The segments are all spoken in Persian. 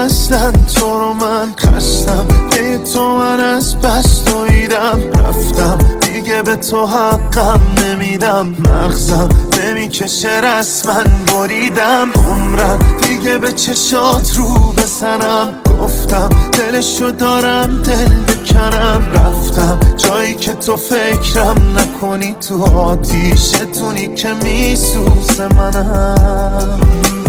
اصلا تو رو من خستم، ای تو من از بس دویدم رفتم، دیگه به تو حقم نمیدم، مغزم نمیکشه رسما بریدم، عمرم دیگه به چشات رو بزنم، گفتم دلشو دارم دل بکنم، رفتم جایی که تو فکرم نکنی، تو آتیشتونی که میسوزه منم،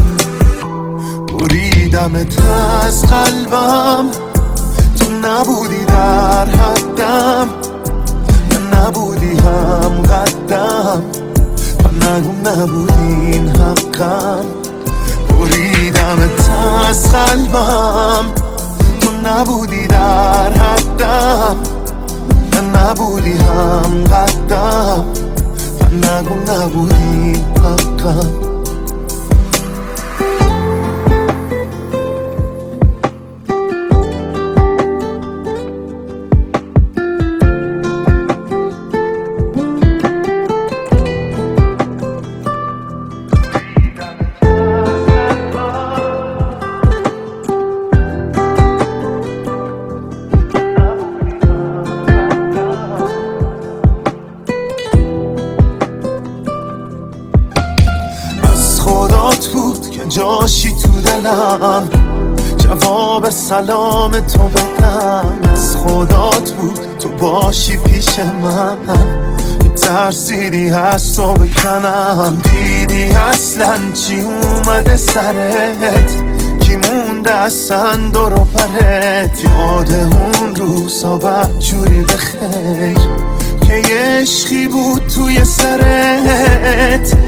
بریدمت از قلبم، تو نبودی در حدم، نبودی هم قدم و نگو نبودین حقم، بریدمت از قلبم، تو نبودی در حدم، نبودی هم قدم و نگو نبودین حقم. خدات بود که جاشی تو دلم، جواب سلام تو بدم، از خدات بود تو باشی پیش من، ترسیدی از تو بکنم، دیدی اصلا چی اومده سرت، کی مونده اصلا دور و برت، یاد اون روزا بدجوری بخیر که یه عشقی بود توی سرت،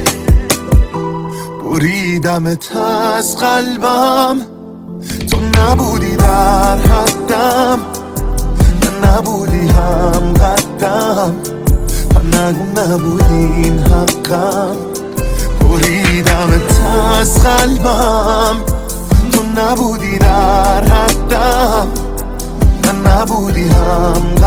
بریدمت از قلبم، تو نبودی در حدم، نبودی هم قدم و نگو نبودین حقم، بریدمت از قلبم، تو نبودی در حدم، نبودی هم